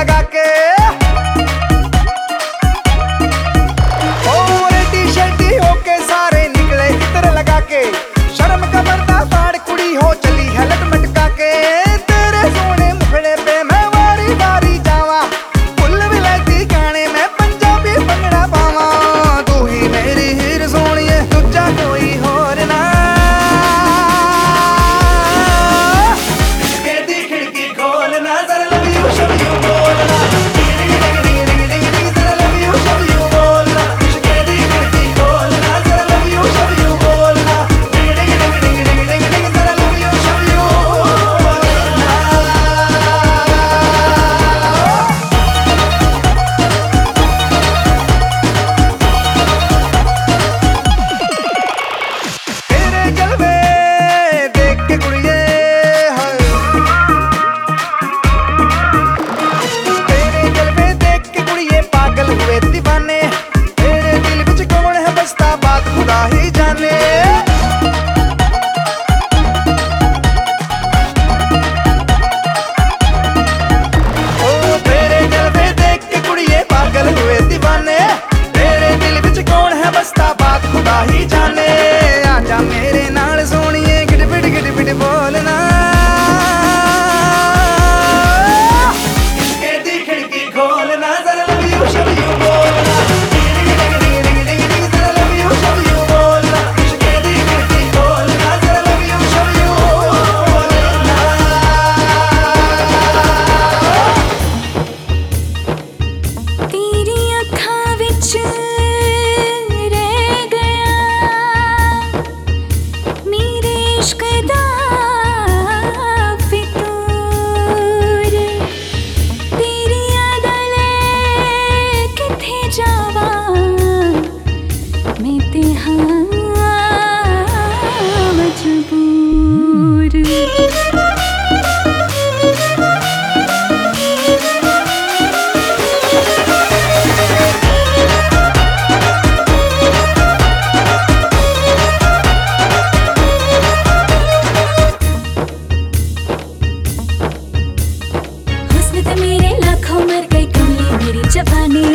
लगा के और टी-शर्टी होके सारे निकले इत्र लगा के। शर्म का पर्दा फाड़ कुड़ी हो चली है लट मटका के। तेरे सोने मुखड़े पे मैं वारी वारी जावा, फुल विलायती गाने में पंजाबी भंगड़ा पावा। तू ही मेरी हीर सोनिए दूजा कोई होर ना। कहती खिड़की खोलना जरा लव यू शब्द यूं बोलना। जरा लव यू शब्द यूं बोलना। कहती खिड़की खोलना जरा लव यू शब्द यूं बोलना। जरा लव यू शब्द यूं बोलना। तेरे जलवे देख के कुड़िए हाय, तेरे जलवे देख के कुड़िए पागल हुए दीवाने। तेरे दिल विच कौन है बसता बात खुदा ही जाने। ओ तेरे जलवे देख के कुड़िए पागल हुए दीवाने। तेरे दिल विच कौन है बसता बात खुदा ही जाने। आजा मेरे नाल सोनिए गिट बोलना। कहती खिड़की खोलना जरा लव यू शब्द यूं बोलना। जरा लव यू शब्द यूं बोलना। कहती खिड़की खोलना जरा लव यू शब्द यूं बोलना। तेरी अखां विच रह गया मेरे इश्क दा फितूर। तेरी यादां ले किथे जावां मैं ते हां मजबूर। हुस्न ते मेरे लाखों मर गए कमली मेरी जवानी।